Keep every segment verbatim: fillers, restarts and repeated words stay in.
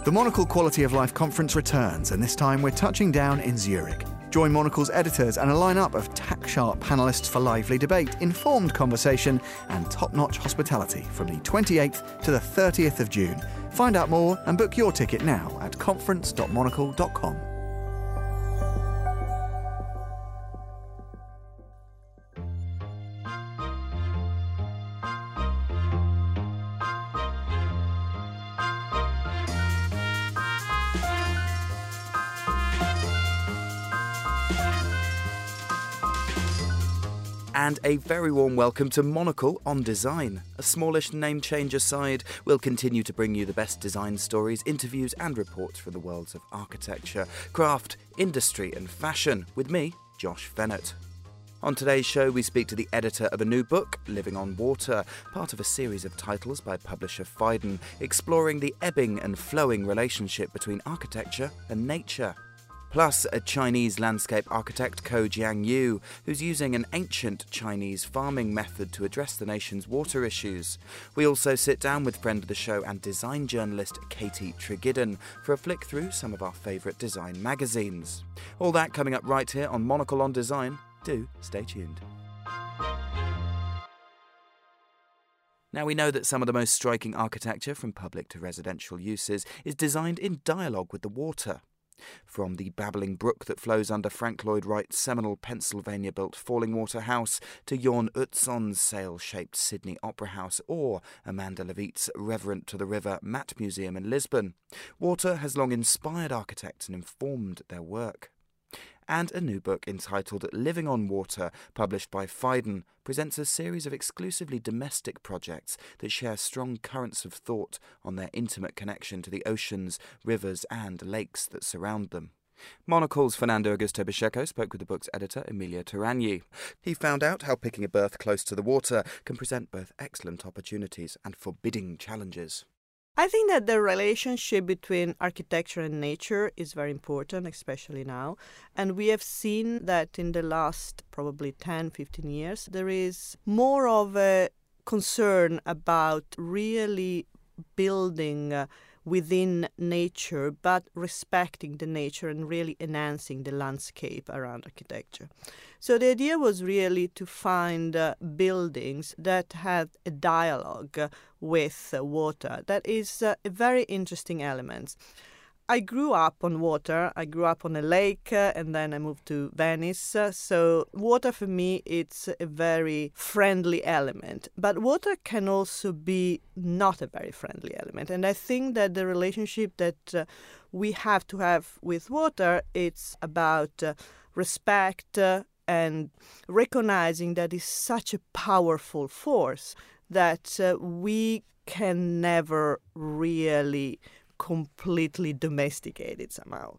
The Monocle Quality of Life Conference returns, and this time we're touching down in Zurich. Join Monocle's editors and a lineup of tack-sharp panellists for lively debate, informed conversation and top-notch hospitality from the twenty-eighth to the thirtieth of June. Find out more and book your ticket now at conference dot monocle dot com. And a very warm welcome to Monocle on Design. A smallish name change aside, we'll continue to bring you the best design stories, interviews and reports from the worlds of architecture, craft, industry and fashion with me, Josh Fennett. On today's show, we speak to the editor of a new book, Living on Water, part of a series of titles by publisher Phaidon, exploring the ebbing and flowing relationship between architecture and nature. Plus, a Chinese landscape architect, Ko Jiangyu, who's using an ancient Chinese farming method to address the nation's water issues. We also sit down with friend of the show and design journalist Katie Tregiddon for a flick through some of our favourite design magazines. All that coming up right here on Monocle on Design. Do stay tuned. Now, we know that some of the most striking architecture, from public to residential uses, is designed in dialogue with the water. From the babbling brook that flows under Frank Lloyd Wright's seminal Pennsylvania-built Fallingwater House to Jorn Utzon's sail-shaped Sydney Opera House or Amanda Leavitt's Reverent to the River Matte Museum in Lisbon, water has long inspired architects and informed their work. And a new book entitled Living on Water, published by Phaidon, presents a series of exclusively domestic projects that share strong currents of thought on their intimate connection to the oceans, rivers and lakes that surround them. Monocle's Fernando Augusto Pacheco spoke with the book's editor, Emilio Terragni. He found out how picking a berth close to the water can present both excellent opportunities and forbidding challenges. I think that the relationship between architecture and nature is very important, especially now. And we have seen that in the last probably ten, fifteen years, there is more of a concern about really building uh, within nature, but respecting the nature and really enhancing the landscape around architecture. So the idea was really to find uh, buildings that had a dialogue uh, with uh, water. That is uh, a very interesting element. I grew up on water. I grew up on a lake uh, and then I moved to Venice. Uh, so water for me, it's a very friendly element. But water can also be not a very friendly element. And I think that the relationship that uh, we have to have with water, it's about uh, respect uh, and recognizing that it's such a powerful force that uh, we can never really completely domesticated somehow.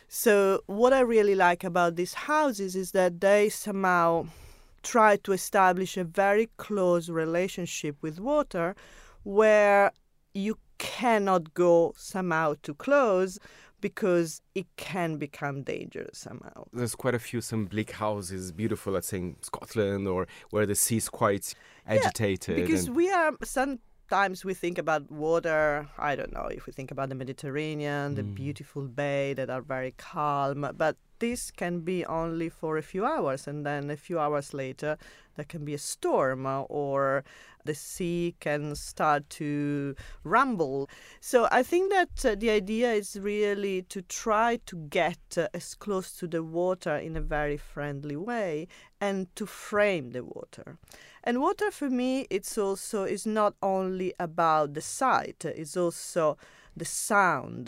So what I really like about these houses is that they somehow try to establish a very close relationship with water where you cannot go somehow too close because it can become dangerous somehow. There's quite a few some bleak houses, beautiful, let's say in Scotland, or where the sea's quite agitated. Yeah, because and... we are some Sometimes we think about water, I don't know, if we think about the Mediterranean, the Mm. beautiful bay that are very calm, but this can be only for a few hours, and then a few hours later there can be a storm uh, or the sea can start to rumble. So I think that uh, the idea is really to try to get uh, as close to the water in a very friendly way and to frame the water. And water for me, it's also is not only about the sight, it's also the sound,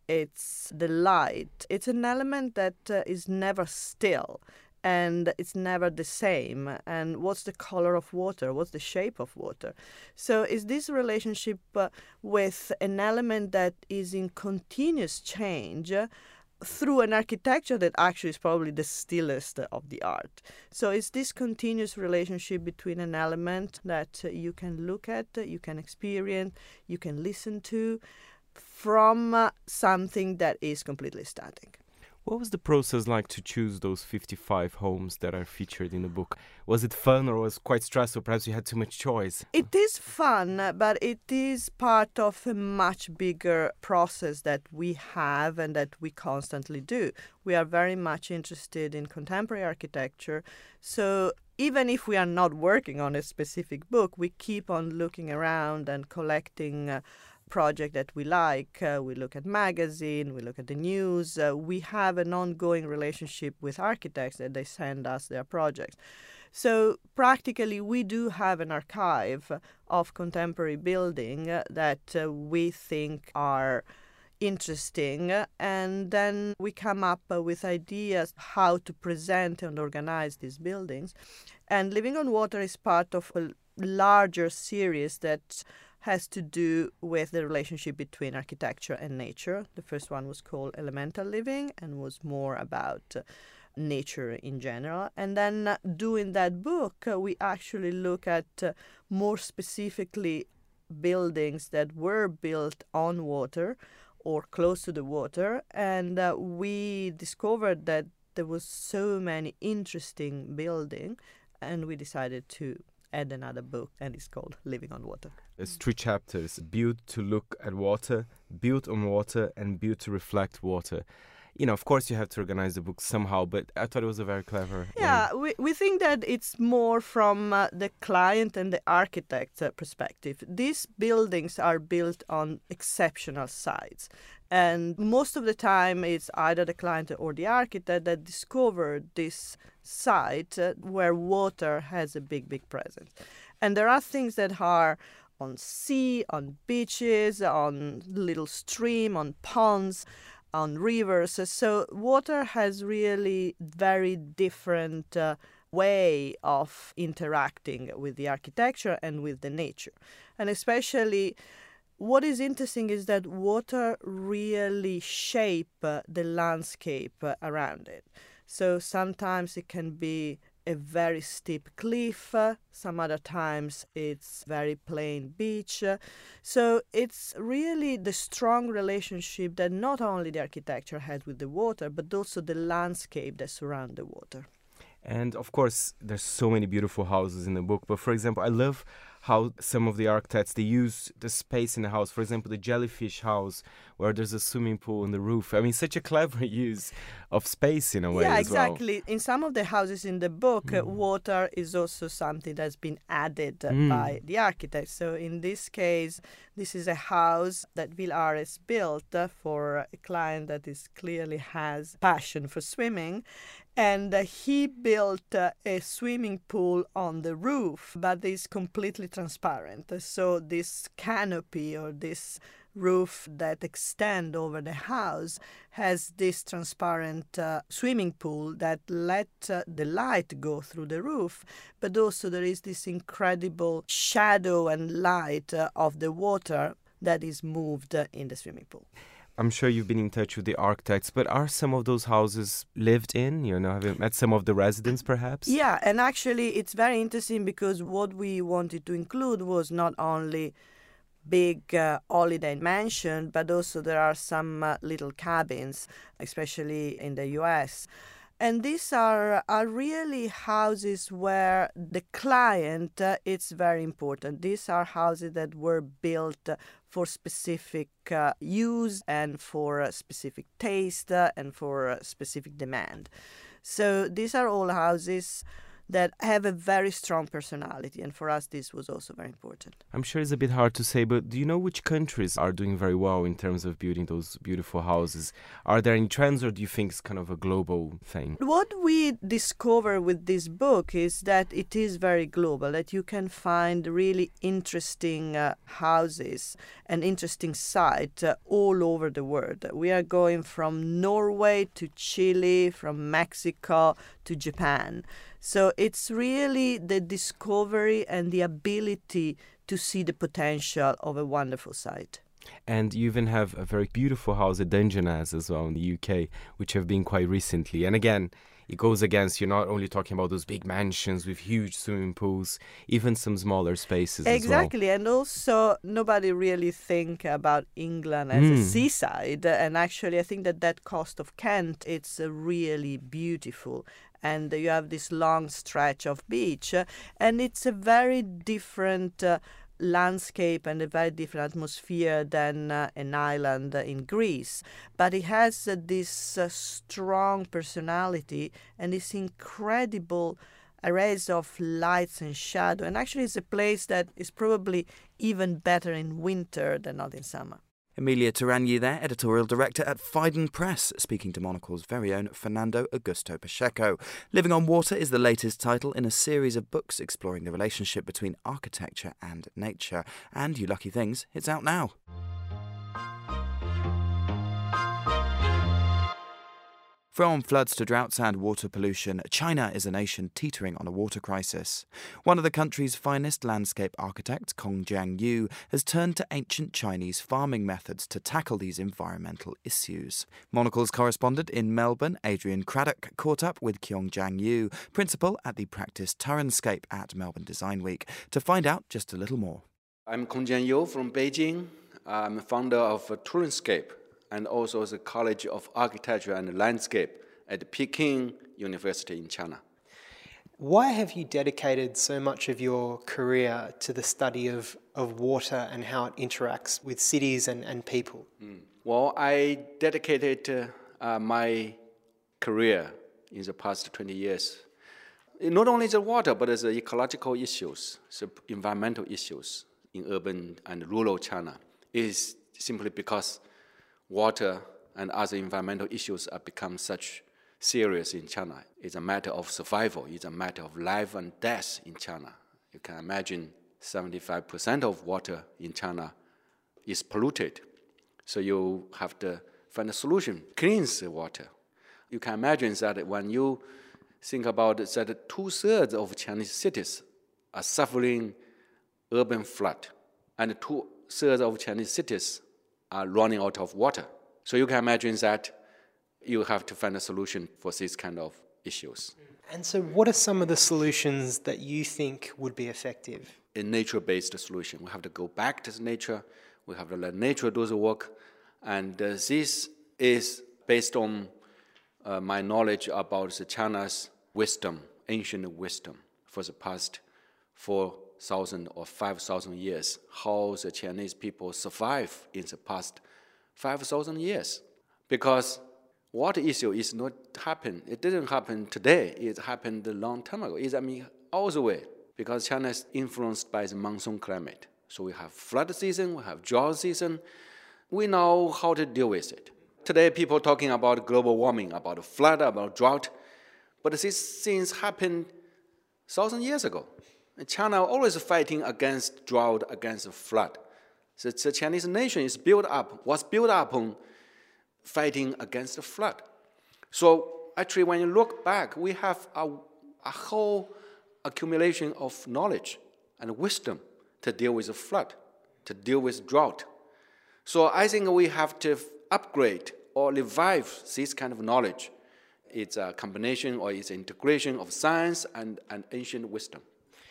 it's the light. It's an element that uh, is never still and it's never the same. And what's the color of water? What's the shape of water? So is this relationship uh, with an element that is in continuous change uh, through an architecture that actually is probably the stillest of the art. So it's this continuous relationship between an element that uh, you can look at, uh, you can experience, you can listen to, from uh, something that is completely static. What was the process like to choose those fifty-five homes that are featured in the book? Was it fun or was it quite stressful? Perhaps you had too much choice. It is fun, but it is part of a much bigger process that we have and that we constantly do. We are very much interested in contemporary architecture. So even if we are not working on a specific book, we keep on looking around and collecting uh, project that we like. Uh, we look at magazine, we look at the news. Uh, we have an ongoing relationship with architects that they send us their projects. So practically we do have an archive of contemporary building uh, that uh, we think are interesting, and then we come up uh, with ideas how to present and organize these buildings. And Living on Water is part of a larger series that has to do with the relationship between architecture and nature. The first one was called Elemental Living and was more about uh, nature in general. And then uh, doing that book, uh, we actually look at uh, more specifically buildings that were built on water or close to the water. And uh, we discovered that there was so many interesting buildings, and we decided to add another book, and it's called Living on Water. There's three chapters: built to look at water, built on water, and built to reflect water. You know, of course, you have to organize the book somehow, but I thought it was a very clever Yeah, way. we, we think that it's more from uh, the client and the architect uh, perspective. These buildings are built on exceptional sites. And most of the time, it's either the client or the architect that discovered this site uh, where water has a big, big presence. And there are things that are on sea, on beaches, on little stream, on ponds, on rivers. So water has really very different uh, way of interacting with the architecture and with the nature. And especially what is interesting is that water really shape uh, the landscape uh, around it. So sometimes it can be a very steep cliff, uh, some other times it's very plain beach. Uh, so it's really the strong relationship that not only the architecture has with the water, but also the landscape that surround the water. And of course, there's so many beautiful houses in the book. But for example, I love how some of the architects, they use the space in the house. For example, the jellyfish house, where there's a swimming pool on the roof. I mean, such a clever use of space in a way yeah, as well. exactly. In some of the houses in the book, Mm. uh, water is also something that's been added uh, Mm. by the architect. So in this case, this is a house that Will Ares built uh, for a client that is clearly has passion for swimming. And uh, he built uh, a swimming pool on the roof, but it's completely transparent. So this canopy or this roof that extend over the house has this transparent uh, swimming pool that let uh, the light go through the roof, but also there is this incredible shadow and light uh, of the water that is moved uh, in the swimming pool. I'm sure you've been in touch with the architects, but are some of those houses lived in? You know, have you met some of the residents perhaps? Yeah, and actually it's very interesting because what we wanted to include was not only big uh, holiday mansion, but also there are some uh, little cabins, especially in the U S. And these are, are really houses where the client, uh, it's very important. These are houses that were built uh, for specific uh, use and for a specific taste uh, and for a specific demand. So these are all houses that have a very strong personality, and for us this was also very important. I'm sure it's a bit hard to say, but do you know which countries are doing very well in terms of building those beautiful houses? Are there any trends, or do you think it's kind of a global thing? What we discover with this book is that it is very global, that you can find really interesting uh, houses and interesting sites uh, all over the world. We are going from Norway to Chile, from Mexico to Japan. So it's really the discovery and the ability to see the potential of a wonderful site. And you even have a very beautiful house at Dungeness as well in the U K, which have been quite recently. And again, it goes against, you're not only talking about those big mansions with huge swimming pools, even some smaller spaces Exactly, as well. and also nobody really think about England as Mm. a seaside, and actually I think that that coast of Kent, it's uh, really beautiful, and you have this long stretch of beach, uh, and it's a very different uh, landscape and a very different atmosphere than uh, an island uh, in Greece, but it has uh, this uh, strong personality and this incredible arrays of lights and shadow, and actually it's a place that is probably even better in winter than not in summer. Emilia Taragni there, editorial director at Phaidon Press, speaking to Monocle's very own Fernando Augusto Pacheco. Living on Water is the latest title in a series of books exploring the relationship between architecture and nature. And you lucky things, it's out now. From floods to droughts and water pollution, China is a nation teetering on a water crisis. One of the country's finest landscape architects, Kong Jiangyu, has turned to ancient Chinese farming methods to tackle these environmental issues. Monocle's correspondent in Melbourne, Adrian Craddock, caught up with Kong Jiangyu, principal at the practice Turenscape at Melbourne Design Week, to find out just a little more. I'm Kong Jiangyu from Beijing. I'm founder of Turenscape, and also the College of Architecture and Landscape at Peking University in China. Why have you dedicated so much of your career to the study of, of water and how it interacts with cities and, and people? Mm. Well, I dedicated uh, my career in the past twenty years. Not only the water, but the ecological issues, the environmental issues in urban and rural China. It is simply because water and other environmental issues have become such serious in China. It's a matter of survival. It's a matter of life and death in China. You can imagine seventy-five percent of water in China is polluted. So you have to find a solution, cleanse the water. You can imagine that when you think about it, that two-thirds of Chinese cities are suffering urban flood, and two-thirds of Chinese cities are running out of water. So you can imagine that you have to find a solution for these kind of issues. And so what are some of the solutions that you think would be effective? A nature-based solution. We have to go back to nature. We have to let nature do the work. And uh, this is based on uh, my knowledge about the China's wisdom, ancient wisdom, for the past four thousand or five thousand years, how the Chinese people survive in the past five thousand years. Because water issue is not happen. It didn't happen today. It happened a long time ago. It's, I mean, all the way. Because China is influenced by the monsoon climate. So we have flood season, we have drought season. We know how to deal with it. Today, people talking about global warming, about flood, about drought. But these things happened thousand years ago. China always fighting against drought, against flood. So the Chinese nation is built up, was built up on fighting against the flood. So actually, when you look back, we have a, a whole accumulation of knowledge and wisdom to deal with the flood, to deal with drought. So I think we have to upgrade or revive this kind of knowledge. It's a combination or it's an integration of science and, and ancient wisdom.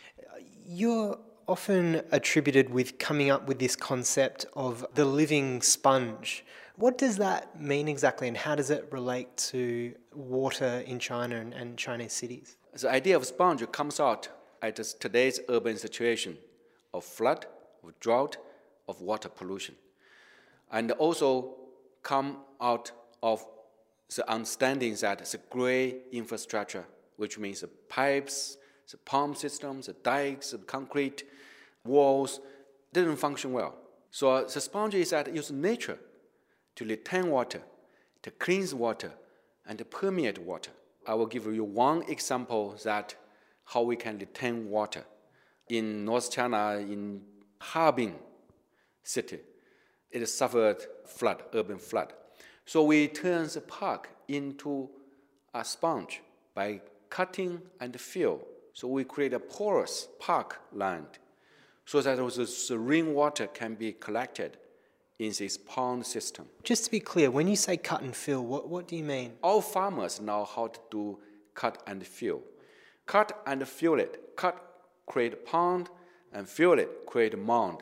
You're often attributed with coming up with this concept of the living sponge. What does that mean exactly, and how does it relate to water in China and, and Chinese cities? The idea of sponge comes out at today's urban situation of flood, of drought, of water pollution, and also come out of the understanding that the gray infrastructure, which means the pipes, the pump systems, the dikes, the concrete walls, didn't function well. So the sponge is that use nature to retain water, to cleanse water, and to permeate water. I will give you one example that how we can retain water. In North China, in Harbin city, it suffered flood, urban flood. So we turned the park into a sponge by cutting and fill. So we create a porous park land so that the rainwater can be collected in this pond system. Just to be clear, when you say cut and fill, what, what do you mean? All farmers know how to do cut and fill. Cut and fill it. Cut, create a pond, and fill it, create a mound.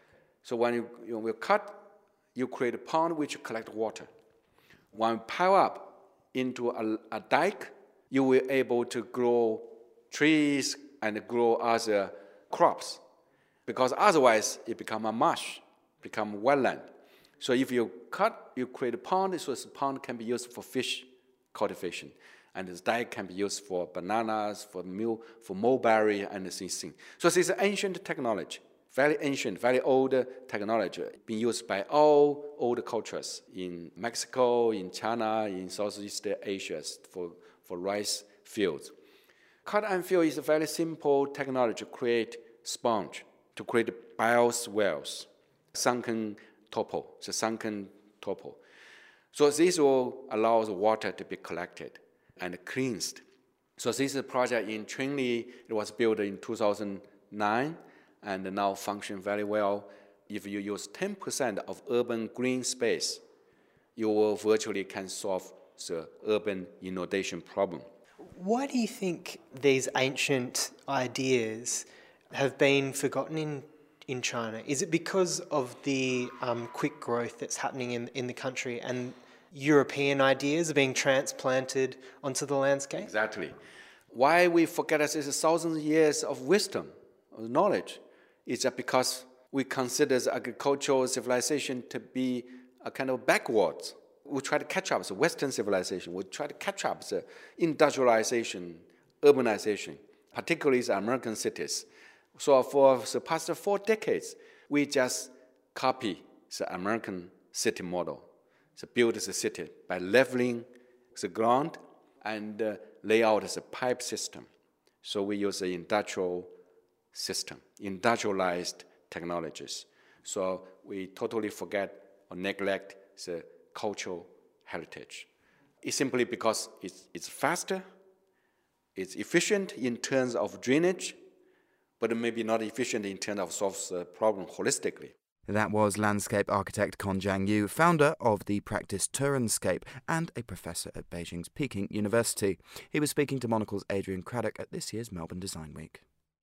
So when you, you will cut, you create a pond which collect water. When you pile up into a, a dike, you will be able to grow trees and grow other crops. Because otherwise, it become a marsh, become wetland. So if you cut, you create a pond, so this pond can be used for fish cultivation. And this dike can be used for bananas, for milk, for mulberry, and these things. So this is an ancient technology, very ancient, very old technology, being used by all old cultures in Mexico, in China, in Southeast Asia for, for rice fields. Cut and fill is a very simple technology to create sponge, to create bioswales, sunken topple, the sunken topple. So this will allow the water to be collected and cleansed. So this is a project in Trinley. It was built in two thousand nine and now functions very well. If you use ten percent of urban green space, you will virtually can solve the urban inundation problem. Why do you think these ancient ideas have been forgotten in, in China? Is it because of the um, quick growth that's happening in, in the country and European ideas are being transplanted onto the landscape? Exactly. Why we forget this is thousands of years of wisdom, of knowledge, is that because we consider the agricultural civilization to be a kind of backwards. We try to catch up the Western civilization. We try to catch up the industrialization, urbanization, particularly the American cities. So for the past four decades, we just copy the American city model. So build the city by leveling the ground and uh, lay out the pipe system. So we use the industrial system, industrialized technologies. So we totally forget or neglect the cultural heritage. It's simply because it's, it's faster, it's efficient in terms of drainage, but maybe not efficient in terms of solving the problem holistically. That was landscape architect Con Jiangyu, founder of the practice Turenscape and a professor at Beijing's Peking University. He was speaking to Monocle's Adrian Craddock at this year's Melbourne Design Week.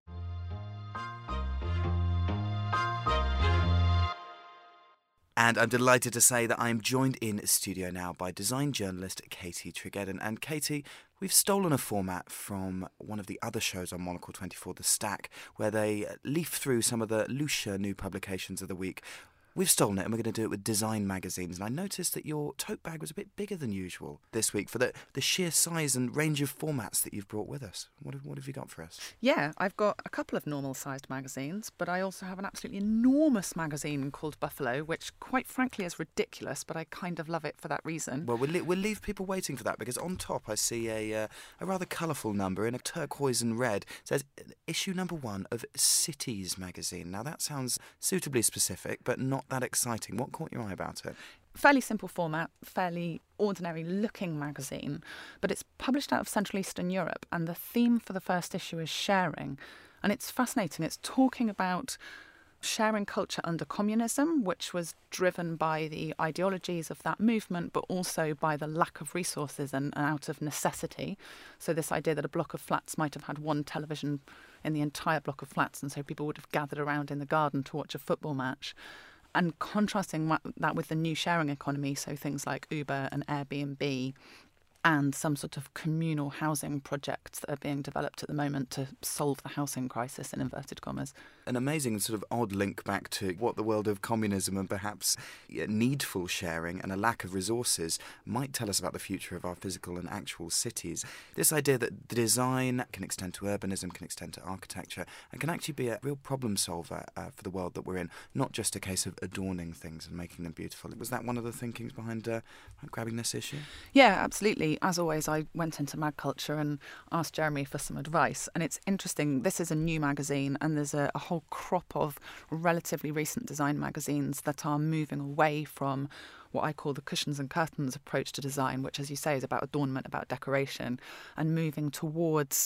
And I'm delighted to say that I'm joined in studio now by design journalist Katie Tregeddon. And Katie, we've stolen a format from one of the other shows on Monocle twenty-four, The Stack, where they leaf through some of the looser new publications of the week. We've stolen it and we're going to do it with design magazines. And I noticed that your tote bag was a bit bigger than usual this week for the, the sheer size and range of formats that you've brought with us. What have, what have you got for us? Yeah, I've got a couple of normal-sized magazines, but I also have an absolutely enormous magazine called Buffalo, which quite frankly is ridiculous, but I kind of love it for that reason. Well, we'll, we'll leave people waiting for that because on top I see a, uh, a rather colourful number in a turquoise and red. It says issue number one of Cities magazine. Now that sounds suitably specific, but not that exciting. What caught your eye about it? Fairly simple format, fairly ordinary looking magazine, but it's published out of Central Eastern Europe, and the theme for the first issue is sharing. And it's fascinating. It's talking about sharing culture under communism, which was driven by the ideologies of that movement, but also by the lack of resources and, and out of necessity. So this idea that a block of flats might have had one television in the entire block of flats, and so people would have gathered around in the garden to watch a football match. And contrasting that with the new sharing economy, so things like Uber and Airbnb and some sort of communal housing projects that are being developed at the moment to solve the housing crisis, in inverted commas. An amazing sort of odd link back to what the world of communism and perhaps needful sharing and a lack of resources might tell us about the future of our physical and actual cities. This idea that design can extend to urbanism, can extend to architecture, and can actually be a real problem solver uh, for the world that we're in, not just a case of adorning things and making them beautiful. Was that one of the thinkings behind uh, grabbing this issue? Yeah, absolutely. As always, I went into Mag Culture and asked Jeremy for some advice. And it's interesting, this is a new magazine and there's a, a whole crop of relatively recent design magazines that are moving away from what I call the cushions and curtains approach to design, which, as you say, is about adornment, about decoration, and moving towards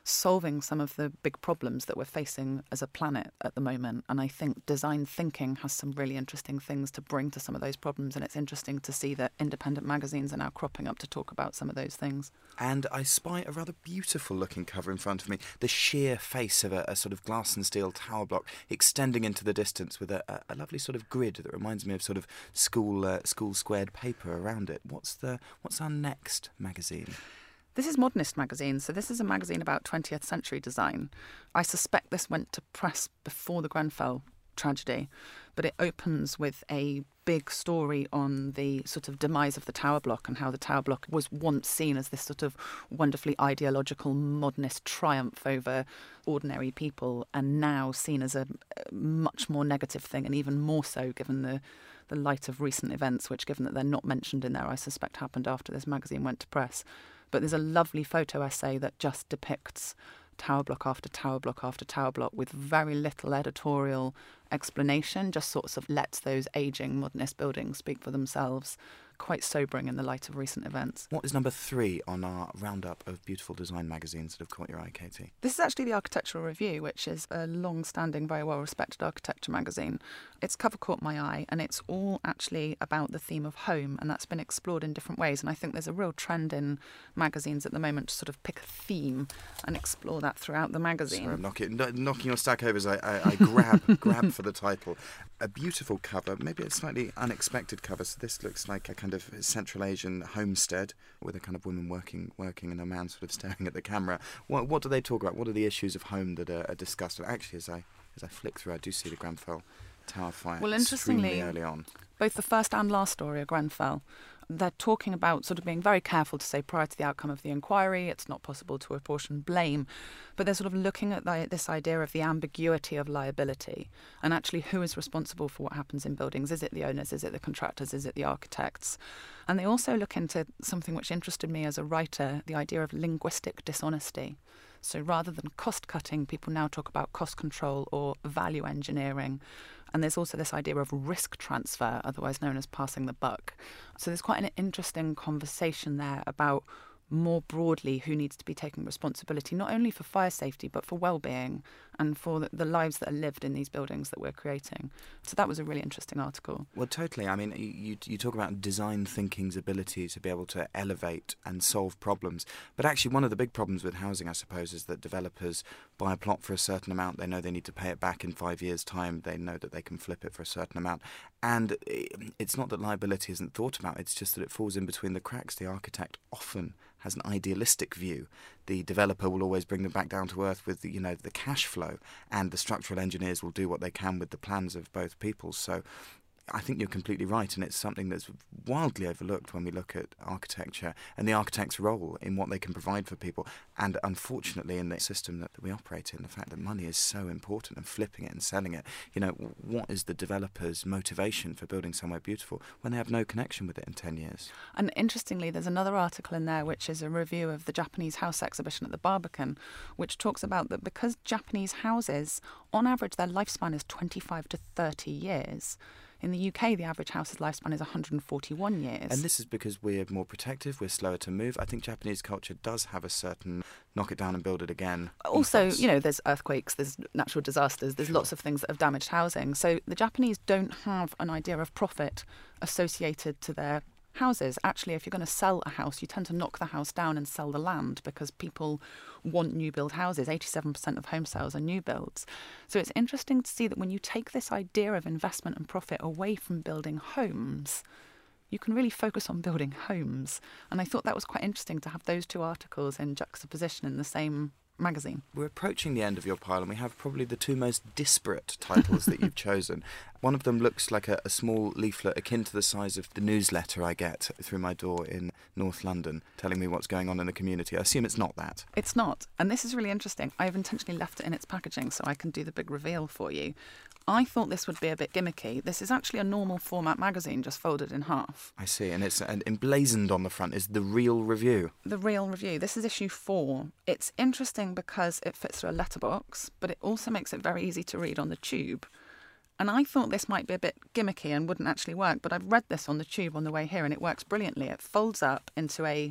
solving some of the big problems that we're facing as a planet at the moment. And I think design thinking has some really interesting things to bring to some of those problems. And it's interesting to see that independent magazines are now cropping up to talk about some of those things. And I spy a rather beautiful looking cover in front of me. The sheer face of a, a sort of glass and steel tower block extending into the distance with a, a, a lovely sort of grid that reminds me of sort of school uh, school squared paper around it. What's the what's our next magazine? This is Modernist magazine, so this is a magazine about twentieth century design. I suspect this went to press before the Grenfell tragedy, but it opens with a big story on the sort of demise of the tower block and how the tower block was once seen as this sort of wonderfully ideological modernist triumph over ordinary people, and now seen as a much more negative thing, and even more so given the the light of recent events, which, given that they're not mentioned in there, I suspect happened after this magazine went to press. But there's a lovely photo essay that just depicts tower block after tower block after tower block with very little editorial explanation, just sorts of lets those ageing modernist buildings speak for themselves. Quite sobering in the light of recent events. What is number three on our roundup of beautiful design magazines that have caught your eye, Katie? This is actually the Architectural Review, which is a long-standing, very well-respected architecture magazine. Its cover caught my eye, and it's all actually about the theme of home, and that's been explored in different ways. And I think there's a real trend in magazines at the moment to sort of pick a theme and explore that throughout the magazine. Sorry, I'm knocking, knocking your stack over as I, I, I grab grab for the title. A beautiful cover, maybe a slightly unexpected cover. So this looks like a kind of Central Asian homestead with a kind of woman working working and a man sort of staring at the camera. What, what do they talk about? What are the issues of home that are, are discussed? And actually, as I as I flick through, I do see the Grenfell Tower fire well, extremely interestingly, early on. Both the first and last story are Grenfell. They're talking about sort of being very careful to say prior to the outcome of the inquiry, it's not possible to apportion blame, but they're sort of looking at the, this idea of the ambiguity of liability and actually who is responsible for what happens in buildings. Is it the owners? Is it the contractors? Is it the architects? And they also look into something which interested me as a writer, the idea of linguistic dishonesty. So rather than cost cutting, people now talk about cost control or value engineering. And there's also this idea of risk transfer, otherwise known as passing the buck. So there's quite an interesting conversation there about more broadly who needs to be taking responsibility, not only for fire safety, but for well-being and for the, the lives that are lived in these buildings that we're creating. So that was a really interesting article. Well, totally. I mean, you, you talk about design thinking's ability to be able to elevate and solve problems. But actually, one of the big problems with housing, I suppose, is that developers buy a plot for a certain amount. They know they need to pay it back in five years' time. They know that they can flip it for a certain amount. And it's not that liability isn't thought about. It's just that it falls in between the cracks. The architect often has an idealistic view. The developer will always bring them back down to earth with the, you know, the cash flow, and the structural engineers will do what they can with the plans of both people. So I think you're completely right, and it's something that's wildly overlooked when we look at architecture and the architect's role in what they can provide for people. And unfortunately, in the system that, that we operate in, the fact that money is so important and flipping it and selling it, you know, what is the developer's motivation for building somewhere beautiful when they have no connection with it in ten years? And interestingly, there's another article in there which is a review of the Japanese house exhibition at the Barbican, which talks about that because Japanese houses, on average, their lifespan is twenty-five to thirty years. In the U K, the average house's lifespan is one hundred forty-one years. And this is because we're more protective, we're slower to move. I think Japanese culture does have a certain knock it down and build it again. Also, ethos. you know, there's earthquakes, there's natural disasters, there's Sure. lots of things that have damaged housing. So the Japanese don't have an idea of profit associated to their houses. Actually, if you're going to sell a house, you tend to knock the house down and sell the land because people want new build houses. eighty-seven percent of home sales are new builds. So it's interesting to see that when you take this idea of investment and profit away from building homes, you can really focus on building homes. And I thought that was quite interesting to have those two articles in juxtaposition in the same magazine. We're approaching the end of your pile, and we have probably the two most disparate titles that you've chosen. One of them looks like a, a small leaflet akin to the size of the newsletter I get through my door in North London, telling me what's going on in the community. I assume it's not that. It's not. And this is really interesting. I've intentionally left it in its packaging so I can do the big reveal for you. I thought this would be a bit gimmicky. This is actually a normal format magazine, just folded in half. I see, and it's and emblazoned on the front is The Real Review. The Real Review. This is issue four. It's interesting because it fits through a letterbox, but it also makes it very easy to read on the tube. And I thought this might be a bit gimmicky and wouldn't actually work, but I've read this on the tube on the way here and it works brilliantly. It folds up into a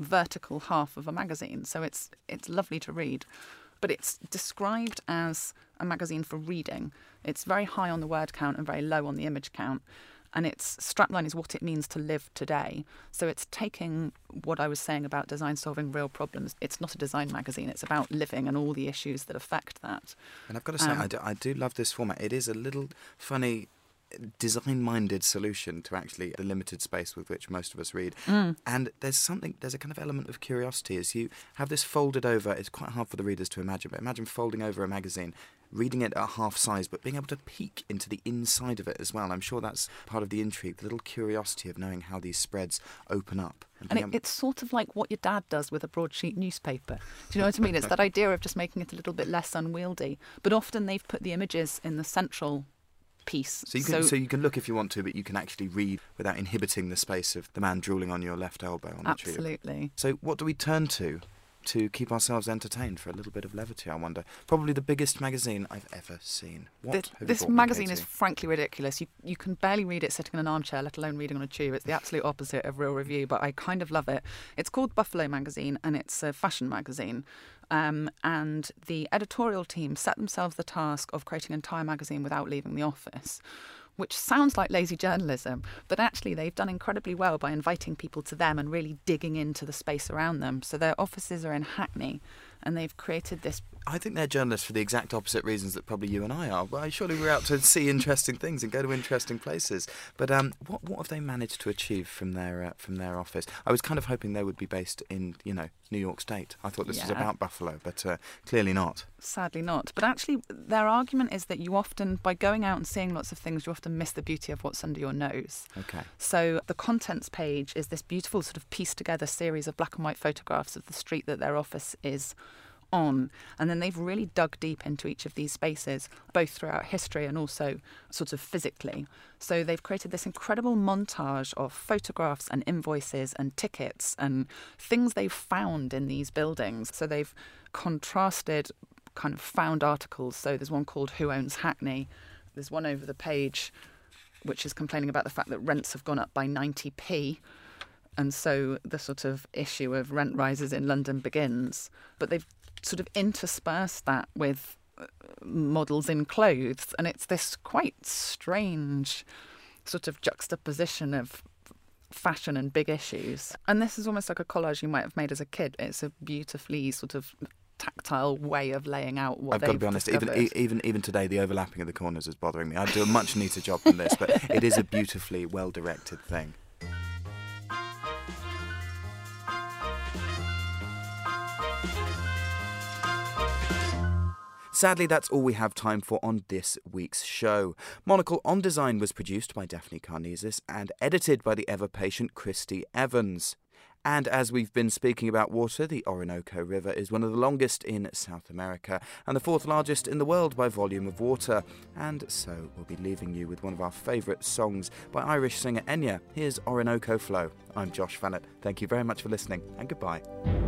vertical half of a magazine. So it's it's lovely to read. But it's described as a magazine for reading. It's very high on the word count and very low on the image count. And its strapline is what it means to live today. So it's taking what I was saying about design solving real problems. It's not a design magazine. It's about living and all the issues that affect that. And I've got to say, Um, I, do, I do love this format. It is a little funny, design-minded solution to actually the limited space with which most of us read. Mm. And there's something, there's a kind of element of curiosity as you have this folded over. It's quite hard for the readers to imagine, but imagine folding over a magazine, reading it at half size, but being able to peek into the inside of it as well. I'm sure that's part of the intrigue, the little curiosity of knowing how these spreads open up. And being it, able- it's sort of like what your dad does with a broadsheet newspaper. Do you know what I mean? It's that idea of just making it a little bit less unwieldy. But often they've put the images in the central piece. So you can so, you can look if you want to, but you can actually read without inhibiting the space of the man drooling on your left elbow on the tube. Absolutely. So what do we turn to to keep ourselves entertained for a little bit of levity, I wonder? Probably the biggest magazine I've ever seen. What This, have you this brought me, magazine Katie? is frankly ridiculous. You you can barely read it sitting in an armchair, let alone reading on a tube. It's the absolute opposite of Real Review, but I kind of love it. It's called Buffalo Magazine, and it's a fashion magazine. Um, and the editorial team set themselves the task of creating an entire magazine without leaving the office, which sounds like lazy journalism, but actually they've done incredibly well by inviting people to them and really digging into the space around them. So their offices are in Hackney, and they've created this. I think they're journalists for the exact opposite reasons that probably you and I are. Well, surely we're out to see interesting things and go to interesting places. But um, what what have they managed to achieve from their uh, from their office? I was kind of hoping they would be based in, you know, New York State. I thought this was Yeah. about Buffalo, but uh, clearly not. Sadly not. But actually, their argument is that you often, by going out and seeing lots of things, you often miss the beauty of what's under your nose. Okay. So the contents page is this beautiful sort of pieced together series of black and white photographs of the street that their office is on. And then they've really dug deep into each of these spaces, both throughout history and also sort of physically. So they've created this incredible montage of photographs and invoices and tickets and things they've found in these buildings. So they've contrasted kind of found articles. So there's one called Who Owns Hackney? There's one over the page which is complaining about the fact that rents have gone up by ninety p. And so the sort of issue of rent rises in London begins. But they've sort of interspersed that with models in clothes. And it's this quite strange sort of juxtaposition of fashion and big issues. And this is almost like a collage you might have made as a kid. It's a beautifully sort of tactile way of laying out what I've they've got to be honest, even, discovered. e- even even today, the overlapping of the corners is bothering me. I'd do a much neater job than this, but it is a beautifully well-directed thing. Sadly, that's all we have time for on this week's show. Monocle on Design was produced by Daphne Carnesis and edited by the ever-patient Christy Evans. And as we've been speaking about water, the Orinoco River is one of the longest in South America and the fourth largest in the world by volume of water. And so we'll be leaving you with one of our favourite songs by Irish singer Enya. Here's Orinoco Flow. I'm Josh Fannett. Thank you very much for listening and goodbye.